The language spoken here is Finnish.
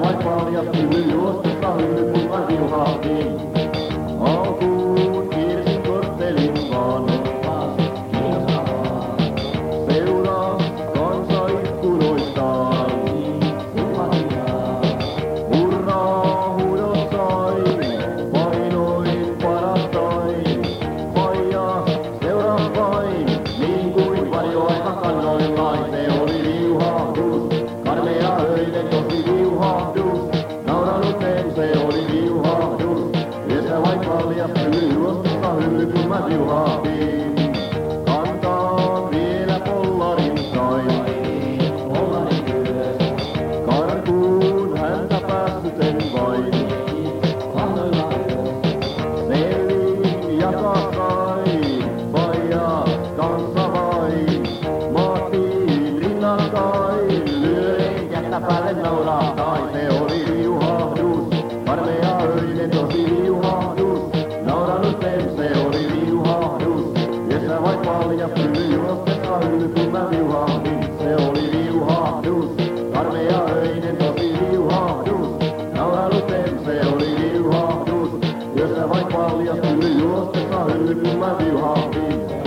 vain paljastui juostessa hylly, kun mä viuhahtiin. Alkuun kiersin korttelin vaan oppas kiinnostavaa. Seuraa kansa ikkunoistaan. Hurraa huudot sain, painoin parastain. Faija, seuraa vain, niin kuin varjoaika kannoillain. Se oli viuhahdus, karmea öinen tosi viuhahdus. Nauranuten se oli viuhahdus, yössä vain paljastui juostessa hylly, kun mä viuhahtiin. Kantaan vielä pollarin sain. Karkuun häntä päässyt en vain. Selin jakaa sain, Faija kanssa vain. Mahtiin rinnakkain, lyöin kättä päälle naurahtain. Se oli viuhahdus, karmea öinen tosi viuhahdus. Nauranuten se oli viuhahdus, yössä vain paljastui juostessa hylly, kun mä viuhahdin. Se oli viuhahdus, karmea öinen tosi viuhahdus. Nauranuten se oli viuhahdus, yössä vain paljastui juostessa hylly, kun mä viuhahdin.